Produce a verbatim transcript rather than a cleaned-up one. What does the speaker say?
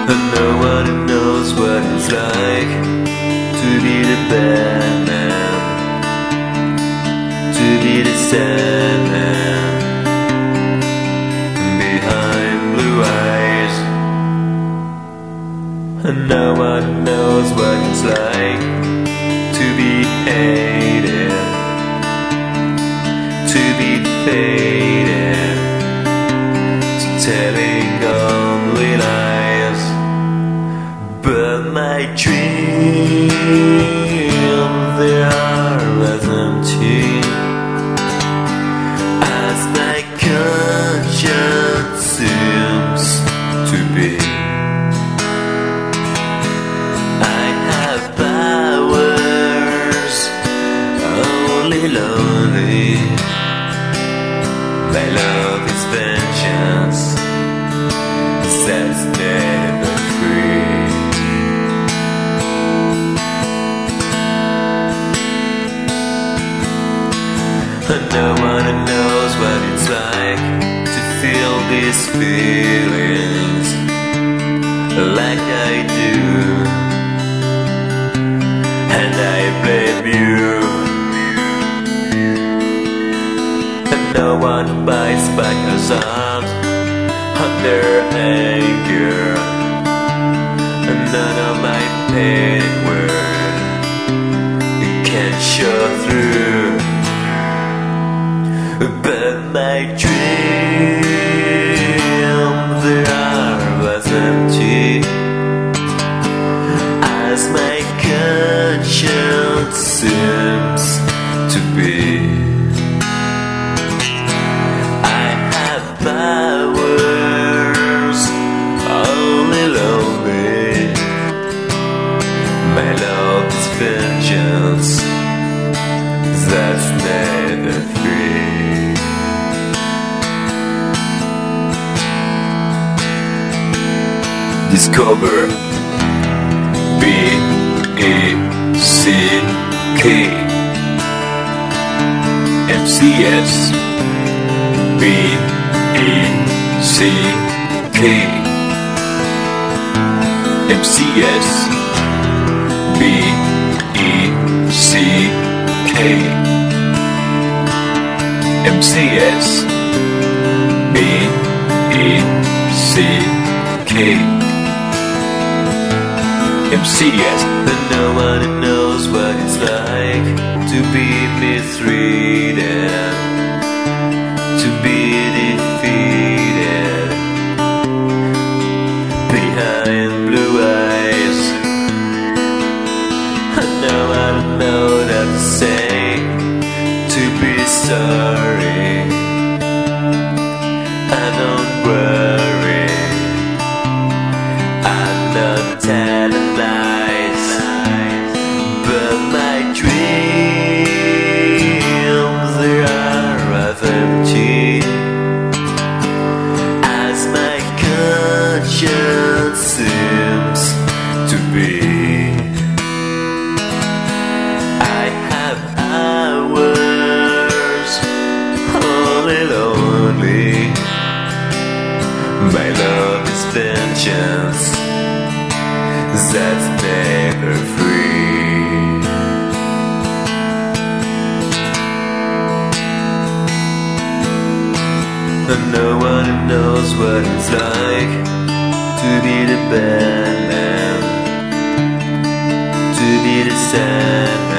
And no one knows what it's like to be the bad man, to be the sad man behind blue eyes. And no one knows what it's like to be hated, to be faded, to telling only lies. But my dreams, they are as empty as my conscience seems to be. I have powers, only lonely. My love is vengeance, that's never free. And no one knows what it's like to feel these feelings like I do. And I blame you. And no one bites back us out under anger. And none of my pain word can show through. But my dreams, they are as empty as my conscience seems to be. I have powers, only lonely. My love is vengeance, that's never free. Discover B A C K M C S B A C K M C S B A C K M C S B A C K M C S. But no one knows what it's like to be mistreated, to be defeated behind blue eyes. And no one knows what to say to be sorry. I don't worry, I'm not telling lies. But my dreams, they are as empty as my conscience seems to be. I have hours, only lonely. My love is vengeance, that's never free. And no one knows what it's like to be the bad man, to be the sad man